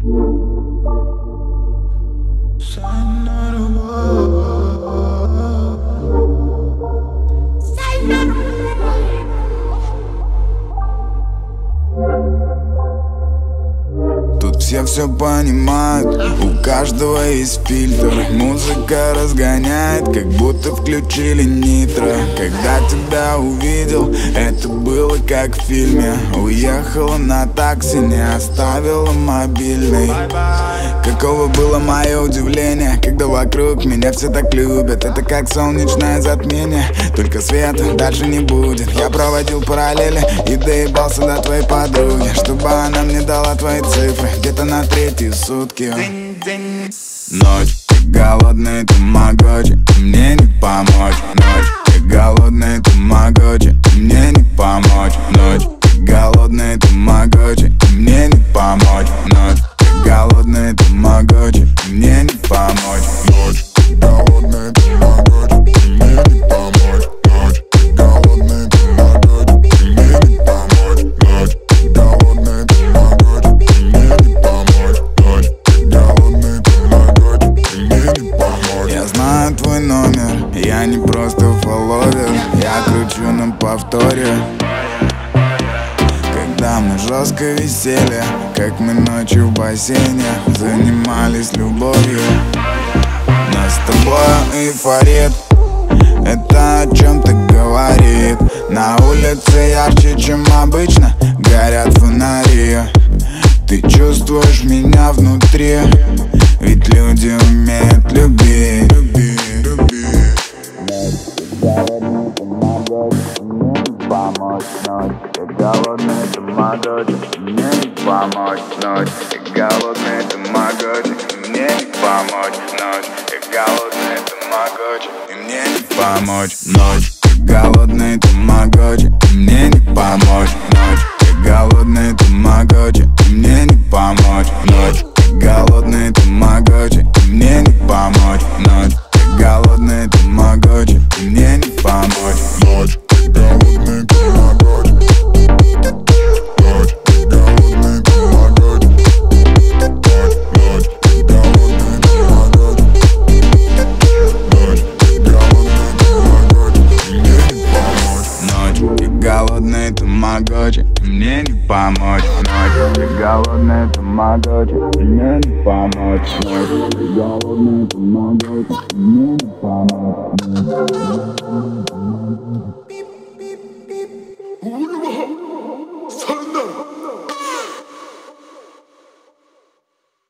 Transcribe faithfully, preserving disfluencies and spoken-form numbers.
Тут все все понимают, у каждого есть фильтр. Музыка разгоняет, как будто включили нитро. Когда тебя увидел, это было как в фильме. Уехала на такси, не оставила мобильный. Каково было мое удивление, когда вокруг меня все так любят. Это как солнечное затмение, только света дальше не будет. Я проводил параллели и доебался до твоей подруги, чтобы она мне дала твои цифры где-то на третьи сутки. Ночь, ты голодный, тамагочи, мне не помочь. Ночь, ты голодный, тамагочи, мне не помочь. Ночь, ты голодный, тамагочи, мне не помочь. Ночь, ты голодный, тамагочи, мне не помочь. Ночь, ты голодный, тамагочи, мне не помочь. Ночь, ты голодный, тамагочи, мне не помочь. Ночь, ты голодный, тамагочи, мне не помочь. Ночь, ты голодный, тамагочи, мне не помочь. Я знаю твой номер, я не просто фолловер. Я кручу на повторе, когда мы жестко висели, как мы ночью в бассейне занимались любовью. Нас с тобой эйфорит, это о чем-то говорит. На улице ярче, чем обычно, горят фонари. Ты чувствуешь меня внутри, ведь люди умеют любить. Люби, люби. Помочь ночь, ты голодный, тамагочи, мне не помочь. Ночь, ты голодный, тамагочи, мне не помочь. Ночь, ты голодный, тамагочи, мне не помочь. Ночь, ты голодный, тамагочи, мне не помочь. Ночь, ты голодный, тамагочи, мне не помочь. Ночь, ты голодный, тамагочи, мне не помочь. Ночь, ты голодный, тамагочи, мне не помочь. Ночь, ты голодный, тамагочи. Ночь, ты голодный, тамагочи. Ночь, ты голодный, тамагочи. Ночь, ты голодный, тамагочи, мне не помочь. Ночь, ты голодный, тамагочи, мне не помочь. Ночь, ты голодный, тамагочи, мне не помочь. Ночь, ты голодный, тамагочи, мне не помочь.